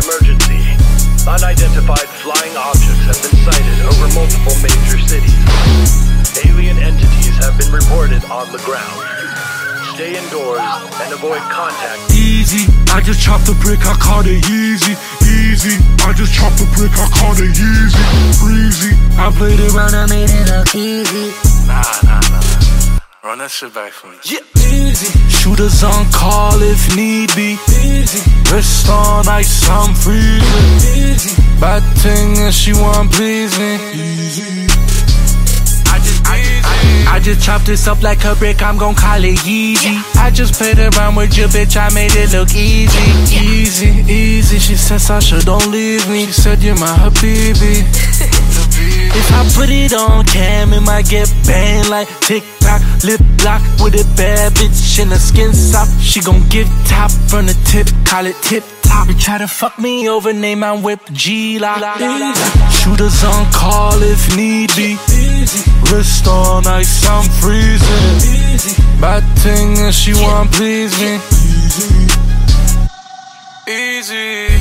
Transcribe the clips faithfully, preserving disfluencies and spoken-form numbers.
Emergency. Unidentified flying objects have been sighted over multiple major cities. Alien entities have been reported on the ground. Stay indoors and avoid contact. Easy, I just chopped the brick, I called it easy. Easy, I just chopped the brick, I called it easy. Breezy, I played it round, I made it look easy. Nah, nah, nah. Run that shit back for me. Yeah, easy. Shooters on call if need be. Easy. Wrist on ice, I'm freezing. Easy. Bad thing and she want please me. Easy. I just, I, I, I just chopped this up like a brick, I'm gon' call it easy. Yeah. I just played around with your bitch, I made it look easy. Yeah. Easy, easy, she said Sasha don't leave me. She said you're my habibi. If I put it on cam, it might get banned like TikTok. Lip lock with a bad bitch in a skin sock. She gon' get top from the tip, call it tip top. You try to fuck me over, name my whip G-Lock. Shooters on call if need be. Wrist on ice, I'm freezing. Bad thing and she want please me. Easy.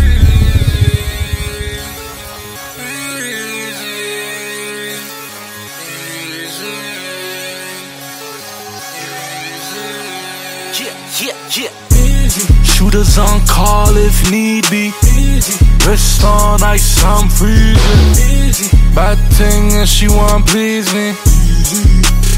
Yeah, yeah, yeah. Shooters on call if need be. Wrist on ice, I'm freezing. Bad thing and she want please me.